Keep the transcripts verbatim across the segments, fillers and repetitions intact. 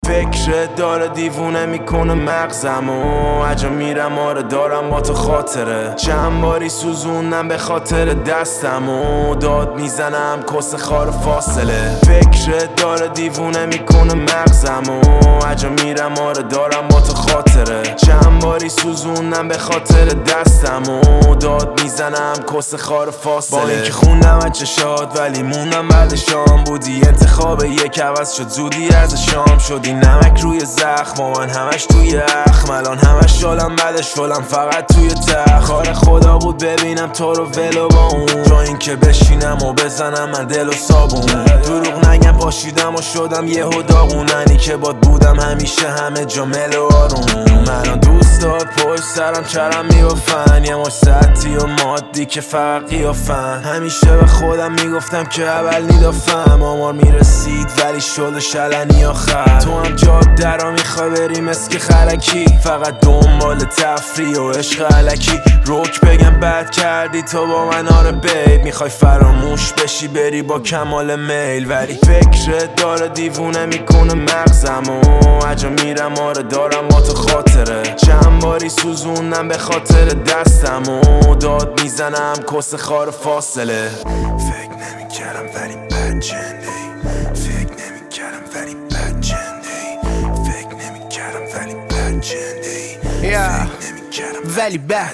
فکر داره دیوونه میکنه مغزمو، عجا میرم آره دارم با تو خاطره، چند باری سوزونم به خاطر دستمو، داد میزنم کس خار فاصله. فکر داره دیوونه میکنه مغزمو، عجا میرم آره دارم با تو خاطره، چند باری سوزونم به خاطر دستمو، داد میزنم کس خار فاصله. با اینکه خوندم از چشات ولی موندم بعد شام، بودی انتخاب یک عوض شد زودی از شام، شدی نمک روی زخم و من همش توی اخم، الان همش شلم بعد شلم فقط توی تخت. کار خدا بود ببینم تو رو ولو با اون، جا اینکه بشینم و بزنم من دل و صابون. دروغ نگم پاشیدم و شدم یهو داغوننی که باد بودم همیشه همه جا مل و آروم. من دوست داد پشت سرم چرم میبافن، یه مش سطحی و مادی که فقط قیافن، همیشه به خودم میگفتم که اول نیدافم، آمار میرسید ولی شد شلنی آخر. تو هم جاده را میخوای بری مسک خلکی، فقط دنبال تفریح و عشق علکی، روک بگم بد کردی تو با من آره بیب، میخوای فراموش بشی بری با کمال میل، ولی فکر داره دیوونه میکنه مغزمو، عجا میرم آره دارم با تو خاطره، چند باری سوزونم به خاطر دستمو، داد میزنم کس خار فاصله. فکر نمیکردم ولی بد جنده، فکر نمیکردم ولی بد جنده، فکر نمیکردم ولی بد جنده، فکر نمیکردم ولی بد.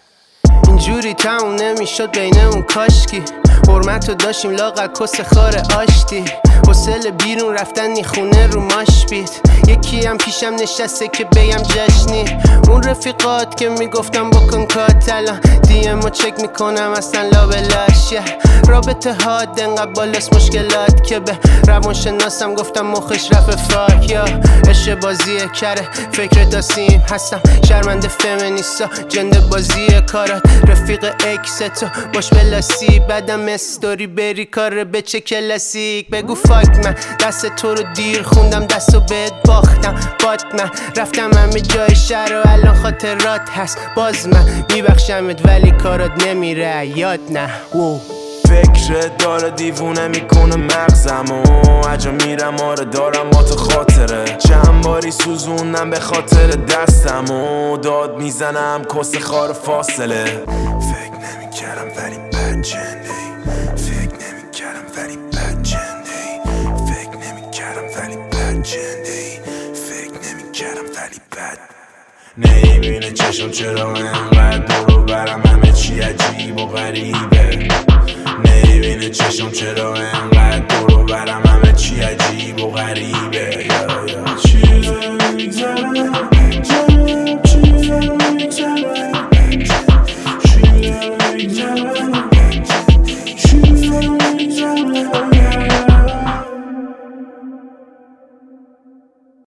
اینجوری تموم نمیشد بین اون کاشکی، حرمتو داشتیم لاغر کس خار آشتی، حوصله بیرون رفتن خونه رو ماش بیت، یکی هم پیشم نشسته که بگم جشنی، اون رفیقات که میگفتم بکن کات، الان دیمو چک میکنم اصلا لابلاش، رابطه ها دنقدر بالاست مشکلات که به روان شناسم گفتم مخش رفت فاک، یا عشق بازیه کره فکر داسیم هستم، شرمنده فمینیستا جنده بازیه کارات، رفیق اکس تو باش بلاسی، بعدم استوری بری کار به چه کلاسیک، بگو فاک من دست تو رو دیر خوندم دستو بهت باختم، بات من رفتم همه جای شهر و الان خاطرات هست، باز من میبخشمت ولی کارات نمیره یاد نه. وو فکر داره دیوونه میکنه مغزمو، عجا میرم آره دارم با تو خاطره، چند باری سوزونم به خاطر دستمو، داد میزنم کس خار فاصله. فکر نمیکردم ولی بد جنده، فکر نمیکردم ولی بد جنده، فکر نمیکردم ولی بد جنده، فکر نمیکردم ولی بد. نمیبینه چشم چرا انقدر دورو برم همه چی عجیب و غریبه، نمیبینه چشم چرا انقدر دورو برم همه چی عجیب و غریبه.